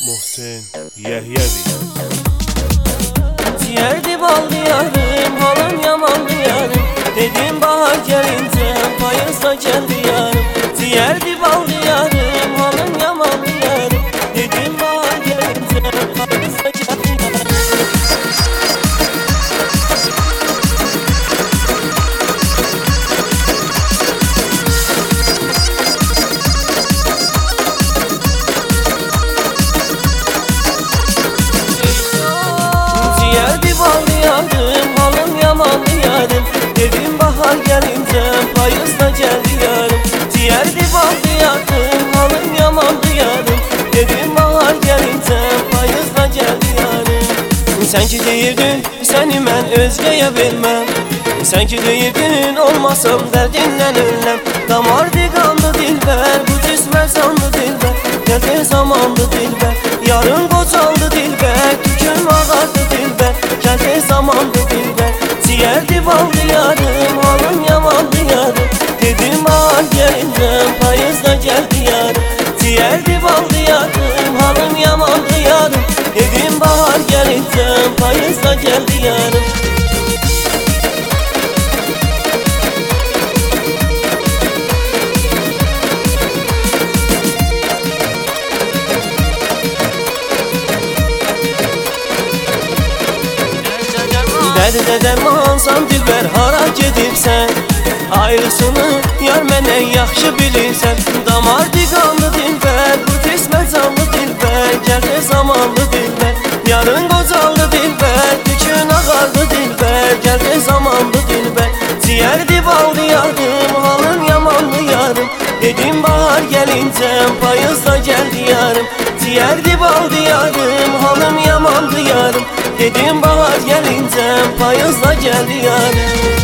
Muhsin Yahyavi. Ciğerdi baldı yarım, halım yamandı yarım. Dedim bahar gelince payızla geldi yarım. Ciğerdi baldı yarım, halım yamandı yarım. Dedim bahar gelince payızla geldi yarım. Ciğerdi baldı yarım, halım yamandı yarım. Dedim bahar gelince payızla geldi yarım. Ciğerdi baldı yarım, halım yamandı yarım. Dedim bahar gelince payızla geldi yarım. Sen ki deyirdin, seni mən özgəyə verməm. Sen ki deyirdin, olmasam dərdindən öləm. Damardı qandı dilbər, bu cismə sandı dilbər. Ne tez zamandı dilbər, yarın qocaldı dilbər. Tüküm ağardı dilbər, ne tez zamandı dilbər. Ciğerdi baldı yarım, halım yamandı yarım. Dedim bahar gelince payızla geldi yarım. Ciğerdi baldı yarım, halım yamandı yarım. Dedim bahar gelince payızla geldi yarım. Dərdə dərmansan dilbər, hara gedibsən? Ayrısını yar məndən yaxşı bilirsən. Damardı qanlı dilbər, bu cismə canlı dilbər. Gəldi zamanlı dilbər, yarın qocaldı dilbər. Tükün ağardı dilbər, gəldi zamanlı dilbər. Ciğerdi baldı yarım, halım yamandı yarım. Dedim bahar gelince payızla geldi yarım. Ciğerdi baldı yarım, halım yamandı yarım. Dedim bahar gelince payızla geldi yarım.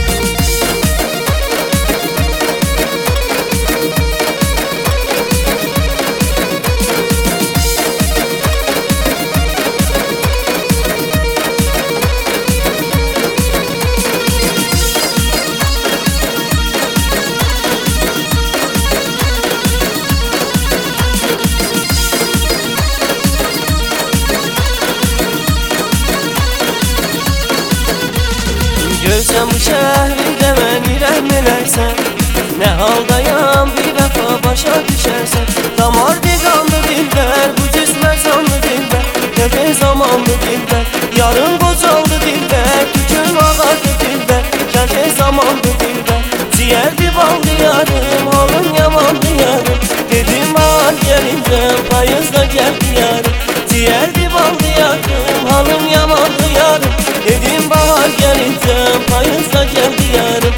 Görsəm bu şəhərdə məni rəhm elərsən. Nə haldayam bir dəfə başa düşərsən. Damardı qanlı dilbər, bu cismə canlı dilbər. Ne tez zamanlı dilbər, yarın qocaldı dilbər. Tükün ağardı dilbər, ne tez zamanlı dilbər. Ciğerdi baldı yarım, halım yamandı yarım. Dedim bahar gelince payızla geldi yarım. Ciğerdi baldı yarım, halım yamandı yarım. Dedim bahar gelince payızla geldi yarım.